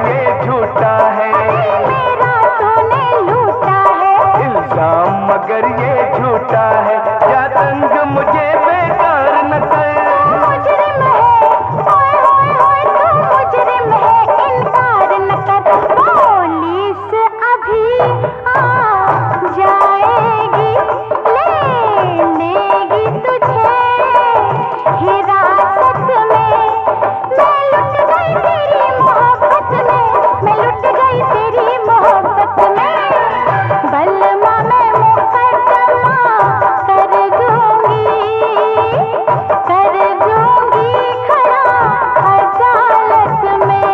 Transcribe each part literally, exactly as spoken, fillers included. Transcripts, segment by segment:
ये झूठा है, मेरा तूने लूटा है। इल्जाम मगर ये झूठा है, क्या तंग मुझे बेकार न कर। मुजरिम है, ओए होए होए तू मुजरिम है, इनकार न कर। पुलिस अभी आ जाएगी, ले लेगी तुझे हिरासत में। मैं लुट गई तेरी मोहब्बत में, मैं लुट गई तेरी मोहब्बत में। बलमा मैं मुकद्दमा कर दूंगी, कर दूंगी खड़ा अदालत में।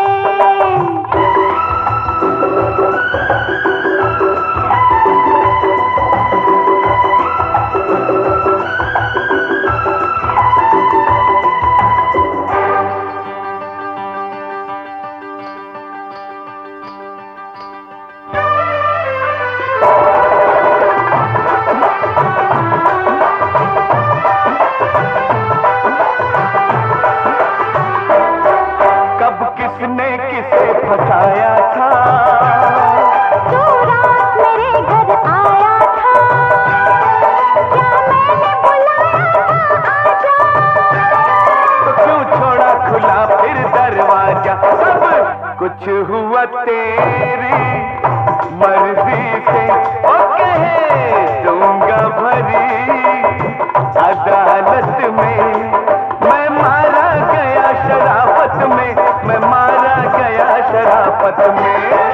कब किसने किसे फंसाया था, तू रात मेरे घर आया था, क्या मैंने बुलाया था आजा। तो क्यों छोड़ा खुला फिर दरवाजा। सब कुछ हुआ तेरी मर्जी से, ओ कहे दूंगा भरी अदालत में। मैं मारा गया शराफत में, मैं मारा गया शराफत में।